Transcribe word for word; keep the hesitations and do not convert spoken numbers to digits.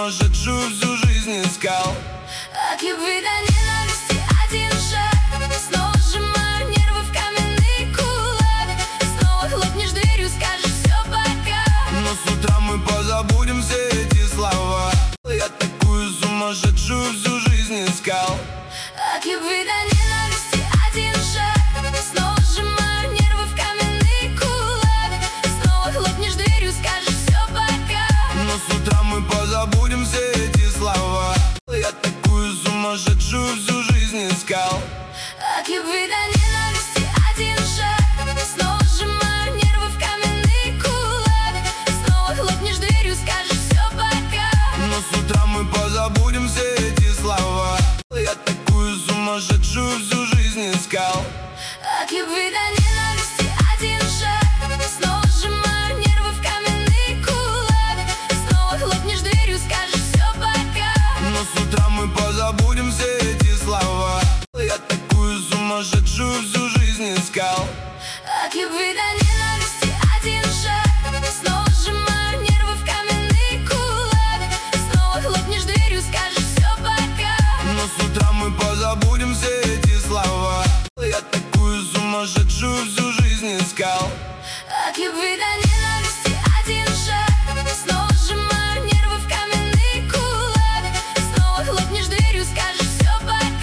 сумасшедшую всю жизнь искал. От любви до ненависти один шаг. Снова сжимаю нервы в каменный кулак. Снова хлопнешь дверью, скажешь все пока. Но с утра мы позабудем все эти слова. Я такую сумасшедшую всю жизнь искал. От любви до ненависти один шаг. Снова сжимаю нервы в каменный кулак. Снова хлопнешь дверью, скажешь все пока. Но с утра мы позабудем все эти слова. Я такую сумасшедшую всю жизнь искал. От любви до ненависти один шаг. Снова сжимаю нервы в каменный кулак. Снова хлопнешь дверью, скажешь все пока. Но с утра мы позабудем все эти слова. Я такую сумасшедшую всю жизнь искал. От любви до ненависти один шаг. Снова сжимаю нервы в каменный кулак. Снова хлопнешь дверью, скажешь все пока. Но с утра мы позабудем все эти слова. Я такую сумасшедшую всю жизнь искал. От любви до ненависти один шаг. Снова сжимаю нервы в каменный кулак. Снова хлопнешь дверью, скажешь все пока. Но с утра мы позабудем все эти слова. Я такую сумасшедшую всю жизнь искал. От любви до ненависти